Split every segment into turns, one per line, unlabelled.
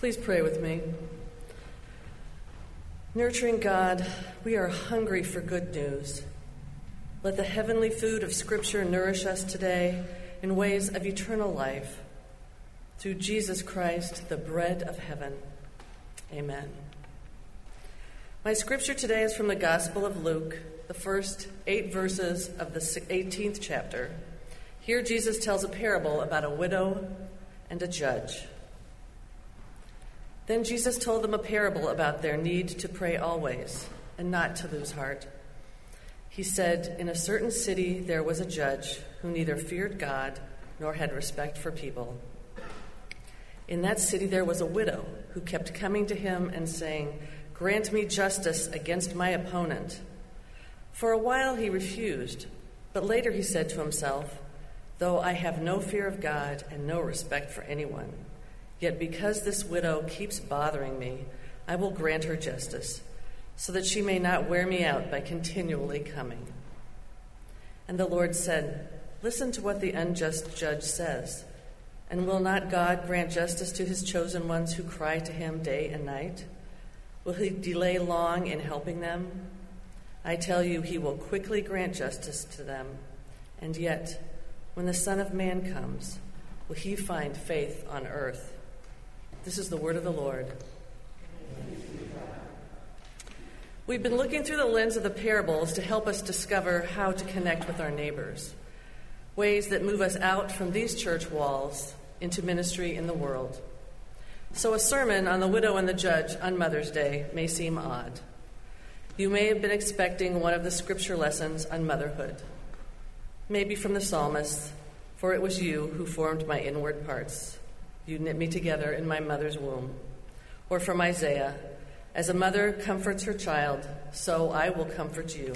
Please pray with me. Nurturing God, we are hungry for good news. Let the heavenly food of Scripture nourish us today in ways of eternal life. Through Jesus Christ, the bread of heaven. Amen. My scripture today is from the Gospel of Luke, the first 8 verses of the 18th chapter. Here Jesus tells a parable about a widow and a judge. Then Jesus told them a parable about their need to pray always and not to lose heart. He said, "In a certain city there was a judge who neither feared God nor had respect for people. In that city there was a widow who kept coming to him and saying, 'Grant me justice against my opponent.' For a while he refused, but later he said to himself, 'Though I have no fear of God and no respect for anyone, yet because this widow keeps bothering me, I will grant her justice, so that she may not wear me out by continually coming.' And the Lord said, 'Listen to what the unjust judge says. And will not God grant justice to his chosen ones who cry to him day and night? Will he delay long in helping them? I tell you, he will quickly grant justice to them. And yet, when the Son of Man comes, will he find faith on earth?'" This is the word of the Lord. We've been looking through the lens of the parables to help us discover how to connect with our neighbors, ways that move us out from these church walls into ministry in the world. So a sermon on the widow and the judge on Mother's Day may seem odd. You may have been expecting one of the scripture lessons on motherhood, maybe from the psalmist, "For it was you who formed my inward parts. You knit me together in my mother's womb." Or from Isaiah, "As a mother comforts her child, so I will comfort you."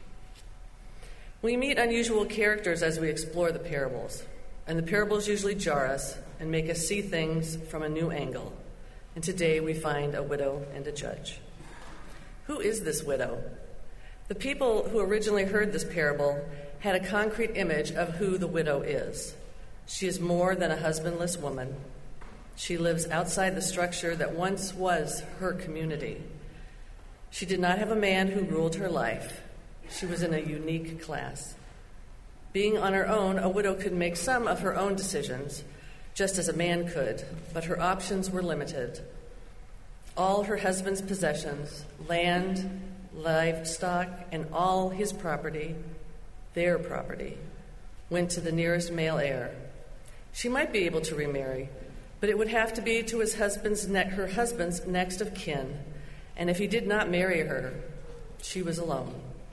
We meet unusual characters as we explore the parables, and the parables usually jar us and make us see things from a new angle. And today we find a widow and a judge. Who is this widow? The people who originally heard this parable had a concrete image of who the widow is. She is more than a husbandless woman. She lives outside the structure that once was her community. She did not have a man who ruled her life. She was in a unique class. Being on her own, a widow could make some of her own decisions, just as a man could, but her options were limited. All her husband's possessions, land, livestock, and all his property, their property, went to the nearest male heir. She might be able to remarry, but it would have to be to her husband's next of kin, and if he did not marry her, she was alone.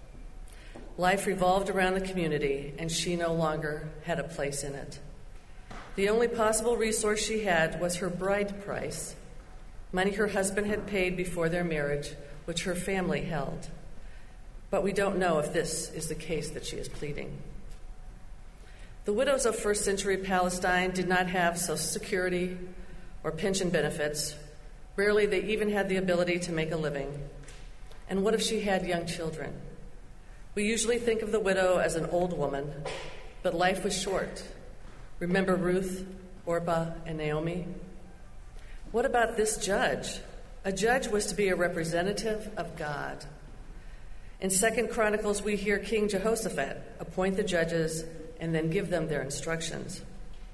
Life revolved around the community, and she no longer had a place in it. The only possible resource she had was her bride price, money her husband had paid before their marriage, which her family held. But we don't know if this is the case that she is pleading. The widows of first century Palestine did not have Social Security or pension benefits. Rarely they even had the ability to make a living. And what if she had young children? We usually think of the widow as an old woman, but life was short. Remember Ruth, Orpah, and Naomi? What about this judge? A judge was to be a representative of God. In 2 Chronicles, we hear King Jehoshaphat appoint the judges and then give them their instructions.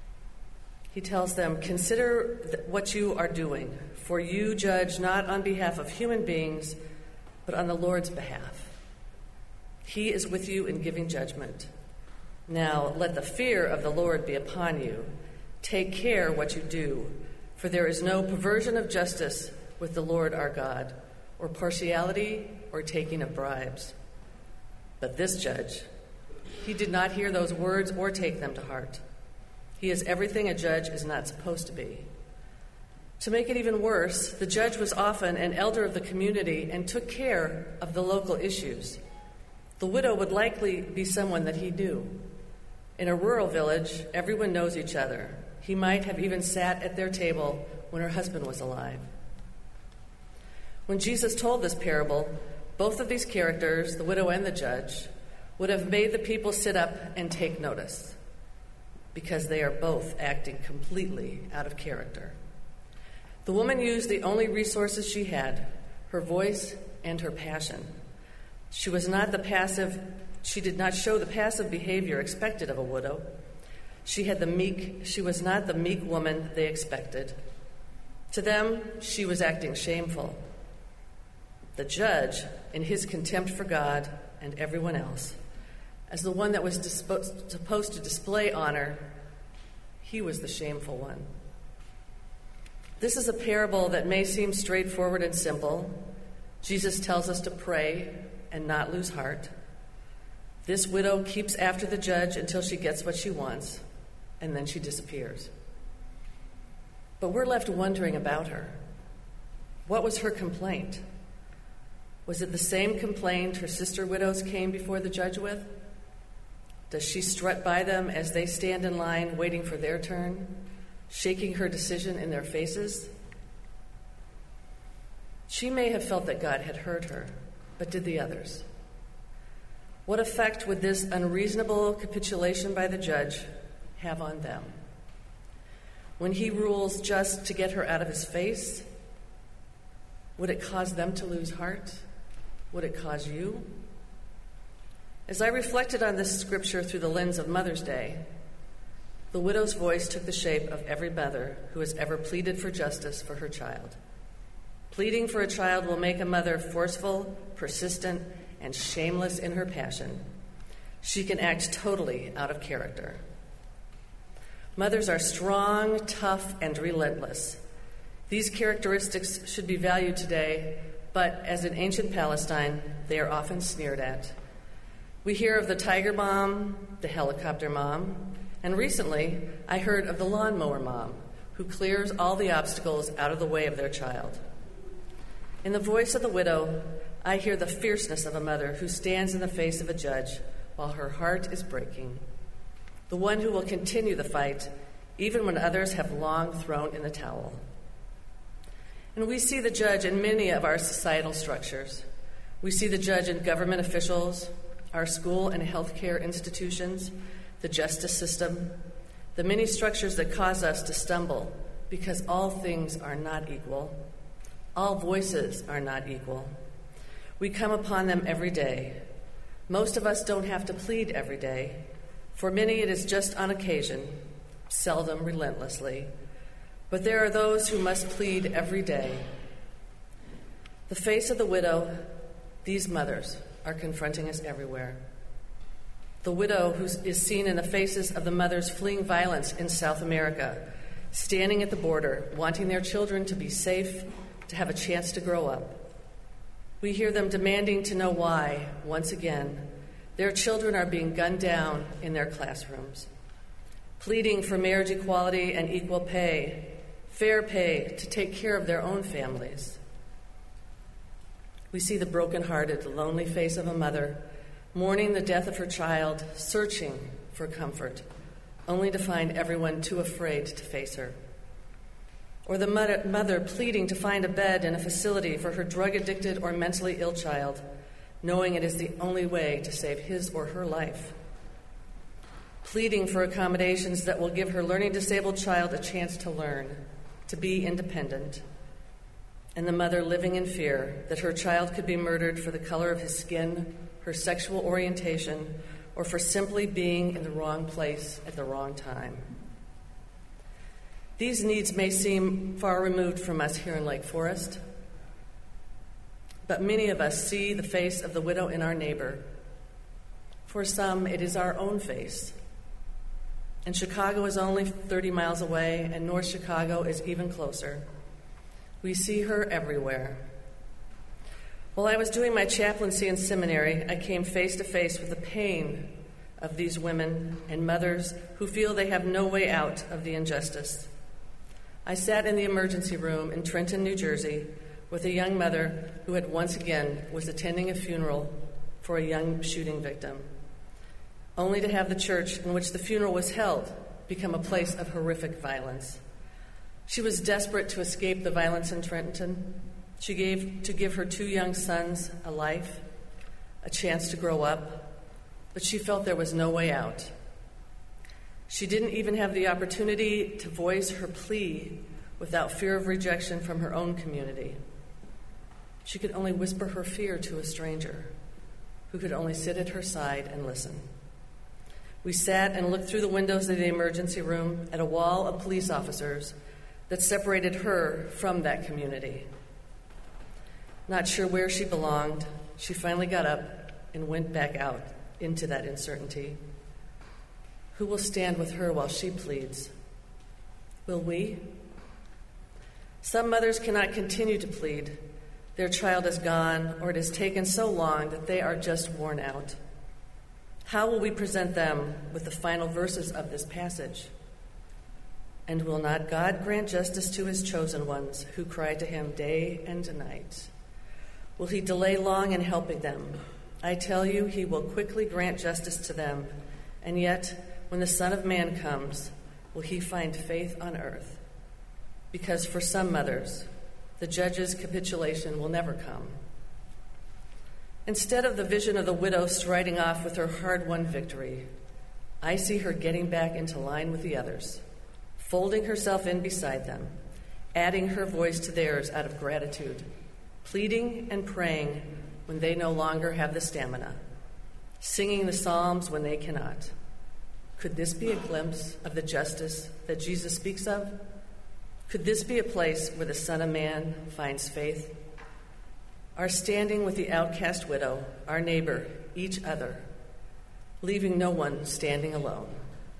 He tells them, "Consider what you are doing, for you judge not on behalf of human beings, but on the Lord's behalf. He is with you in giving judgment. Now let the fear of the Lord be upon you. Take care what you do, for there is no perversion of justice with the Lord our God, or partiality or taking of bribes." But this judge, he did not hear those words or take them to heart. He is everything a judge is not supposed to be. To make it even worse, the judge was often an elder of the community and took care of the local issues. The widow would likely be someone that he knew. In a rural village, everyone knows each other. He might have even sat at their table when her husband was alive. When Jesus told this parable, both of these characters, the widow and the judge, would have made the people sit up and take notice, because they are both acting completely out of character. The woman used the only resources she had, her voice and her passion. She did not show the passive behavior expected of a widow. She was not the meek woman they expected. To them, she was acting shameful. The judge, in his contempt for God and everyone else, as the one that was supposed to display honor, he was the shameful one. This is a parable that may seem straightforward and simple. Jesus tells us to pray and not lose heart. This widow keeps after the judge until she gets what she wants, and then she disappears. But we're left wondering about her. What was her complaint? Was it the same complaint her sister widows came before the judge with? Does she strut by them as they stand in line waiting for their turn, shaking her decision in their faces? She may have felt that God had heard her, but did the others? What effect would this unreasonable capitulation by the judge have on them? When he rules just to get her out of his face, would it cause them to lose heart? Would it cause you? As I reflected on this scripture through the lens of Mother's Day, the widow's voice took the shape of every mother who has ever pleaded for justice for her child. Pleading for a child will make a mother forceful, persistent, and shameless in her passion. She can act totally out of character. Mothers are strong, tough, and relentless. These characteristics should be valued today, but as in ancient Palestine, they are often sneered at. We hear of the tiger mom, the helicopter mom, and recently I heard of the lawnmower mom, who clears all the obstacles out of the way of their child. In the voice of the widow, I hear the fierceness of a mother who stands in the face of a judge while her heart is breaking, the one who will continue the fight even when others have long thrown in the towel. And we see the judge in many of our societal structures. We see the judge in government officials, our school and healthcare institutions, the justice system, the many structures that cause us to stumble because all things are not equal. All voices are not equal. We come upon them every day. Most of us don't have to plead every day. For many, it is just on occasion, seldom relentlessly. But there are those who must plead every day. The face of the widow, these mothers, are confronting us everywhere. The widow who is seen in the faces of the mothers fleeing violence in South America, standing at the border, wanting their children to be safe, to have a chance to grow up. We hear them demanding to know why, once again, their children are being gunned down in their classrooms, pleading for marriage equality and equal pay, fair pay to take care of their own families. We see the broken-hearted, lonely face of a mother mourning the death of her child, searching for comfort, only to find everyone too afraid to face her. Or the mother pleading to find a bed in a facility for her drug-addicted or mentally ill child, knowing it is the only way to save his or her life. Pleading for accommodations that will give her learning disabled child a chance to learn, to be independent. And the mother living in fear that her child could be murdered for the color of his skin, her sexual orientation, or for simply being in the wrong place at the wrong time. These needs may seem far removed from us here in Lake Forest, but many of us see the face of the widow in our neighbor. For some, it is our own face. And Chicago is only 30 miles away, and North Chicago is even closer. We see her everywhere. While I was doing my chaplaincy in seminary, I came face to face with the pain of these women and mothers who feel they have no way out of the injustice. I sat in the emergency room in Trenton, New Jersey, with a young mother who had once again was attending a funeral for a young shooting victim, only to have the church in which the funeral was held become a place of horrific violence. She was desperate to escape the violence in Trenton. She gave to give her 2 young sons a life, a chance to grow up, but she felt there was no way out. She didn't even have the opportunity to voice her plea without fear of rejection from her own community. She could only whisper her fear to a stranger who could only sit at her side and listen. We sat and looked through the windows of the emergency room at a wall of police officers that separated her from that community. Not sure where she belonged, she finally got up and went back out into that uncertainty. Who will stand with her while she pleads? Will we? Some mothers cannot continue to plead. Their child is gone, or it has taken so long that they are just worn out. How will we present them with the final verses of this passage? And will not God grant justice to his chosen ones who cry to him day and night? Will he delay long in helping them? I tell you, he will quickly grant justice to them. And yet, when the Son of Man comes, will he find faith on earth? Because for some mothers, the judge's capitulation will never come. Instead of the vision of the widow striding off with her hard-won victory, I see her getting back into line with the others, folding herself in beside them, adding her voice to theirs out of gratitude, pleading and praying when they no longer have the stamina, singing the Psalms when they cannot. Could this be a glimpse of the justice that Jesus speaks of? Could this be a place where the Son of Man finds faith? Our standing with the outcast widow, our neighbor, each other, leaving no one standing alone.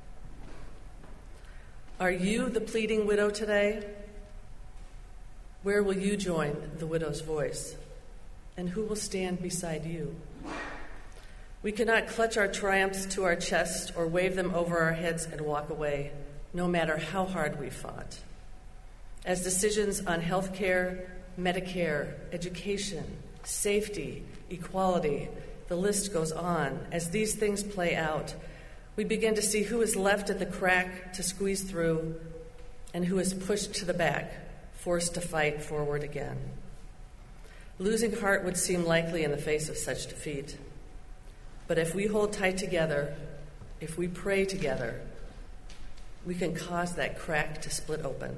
Are you the pleading widow today? Where will you join the widow's voice? And who will stand beside you? We cannot clutch our triumphs to our chest or wave them over our heads and walk away, no matter how hard we fought. As decisions on health care, Medicare, education, safety, equality, the list goes on. As these things play out, we begin to see who is left at the crack to squeeze through and who is pushed to the back, forced to fight forward again. Losing heart would seem likely in the face of such defeat. But if we hold tight together, if we pray together, we can cause that crack to split open.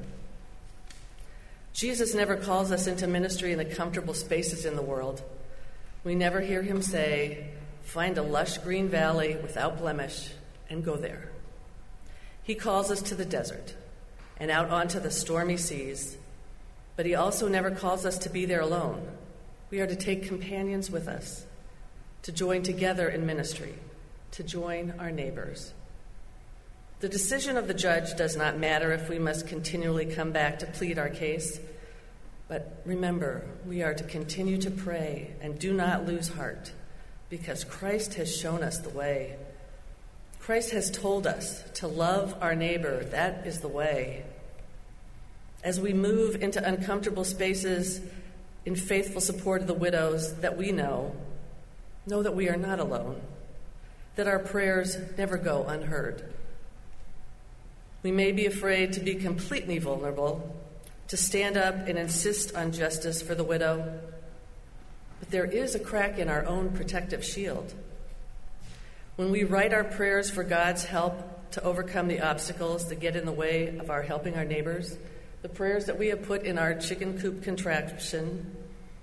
Jesus never calls us into ministry in the comfortable spaces in the world. We never hear him say, find a lush green valley without blemish and go there. He calls us to the desert and out onto the stormy seas, but he also never calls us to be there alone. We are to take companions with us, to join together in ministry, to join our neighbors. The decision of the judge does not matter if we must continually come back to plead our case. But remember, we are to continue to pray and do not lose heart, because Christ has shown us the way. Christ has told us to love our neighbor. That is the way. As we move into uncomfortable spaces in faithful support of the widows that we know that we are not alone, that our prayers never go unheard. We may be afraid to be completely vulnerable, to stand up and insist on justice for the widow, but there is a crack in our own protective shield. When we write our prayers for God's help to overcome the obstacles that get in the way of our helping our neighbors, the prayers that we have put in our chicken coop contraption,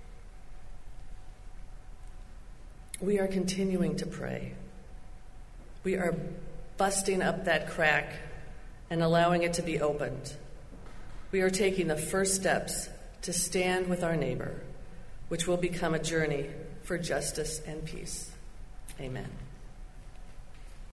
we are continuing to pray. We are busting up that crack and allowing it to be opened. We are taking the first steps to stand with our neighbor, which will become a journey for justice and peace. Amen.